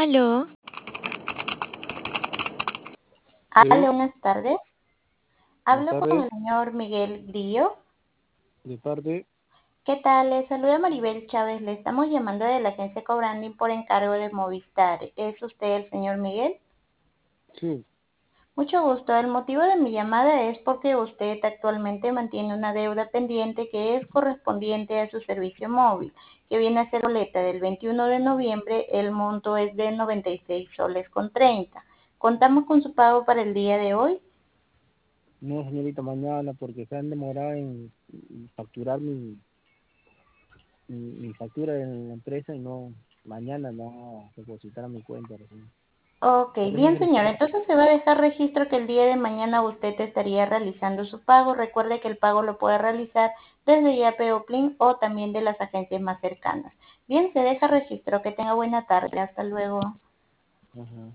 Aló, Sí, Aló, buenas tardes. buenas Hablo con tardes. el señor Miguel Grillo. De parte, ¿Qué tal? Le saluda Maribel Chávez. Le estamos llamando de la agencia Cobranding por encargo de Movistar. ¿Es usted el señor Miguel? sí. Mucho gusto. El motivo de mi llamada es porque usted actualmente mantiene una deuda pendiente que es correspondiente a su servicio móvil, que viene a ser boleta del 21 de noviembre. El monto es de 96 soles con 30. ¿Contamos con su pago para el día de hoy? No, señorita, mañana, porque se han demorado en facturar mi factura en la empresa y no, mañana no depositar a mi cuenta recién. Ok, Por eso bien que señora, entonces se va a dejar registro que el día de mañana usted estaría realizando su pago. Recuerde que el pago lo puede realizar desde Yape o Plin o también de las agencias más cercanas. Bien, se deja registro, que tenga buena tarde, hasta luego. ajá.